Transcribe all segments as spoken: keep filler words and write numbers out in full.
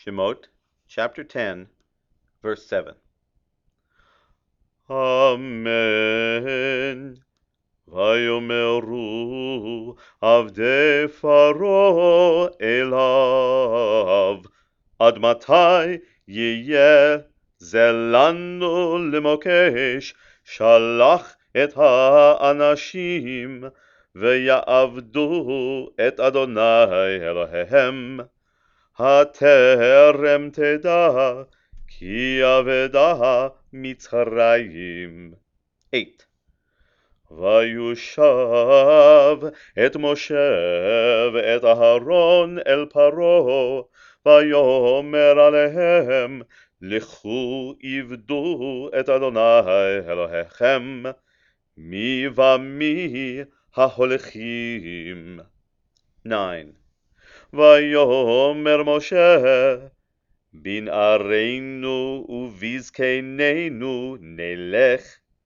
Shemot, chapter ten, verse seven. Amen. Vayomeru avdei Faro elav, Ad matai yeh ze lanu lemokesh, Shalach et ha'anashim, ve'ya'avdu et Adonai Elohehem. הטרם תדע כי אבדה מצרים. eight. ויושב את משה ואת אהרון אל פרעה, ויאמר עליהם, לכו עבדו את אדוני אלוהיכם, מי ומי ההולכים. nine. ויאמר משה, בנערינו ובזקנינו נלך,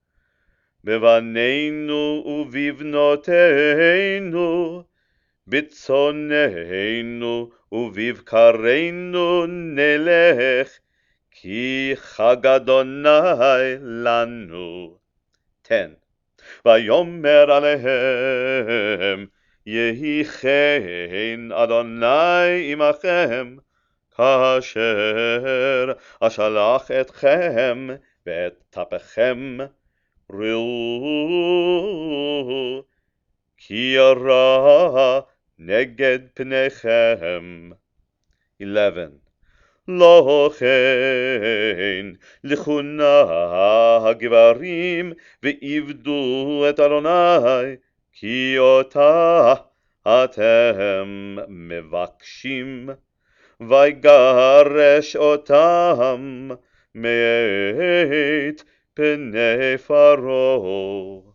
בבנינו ובבנותינו, בצאנינו ובבקרינו נלך, כי חג אדוני לנו. ten. ויאמר עליהם, יהי כן אדוני עמכם, כאשר אשלח אתכם ואת טפכם, ראו כי רע נגד פניכם. eleven. לא כן, לכו נא הגברים ועבדו את אדוני, כי אותה אתם מבקשים, ויגרש אותם מאת פני פרעה.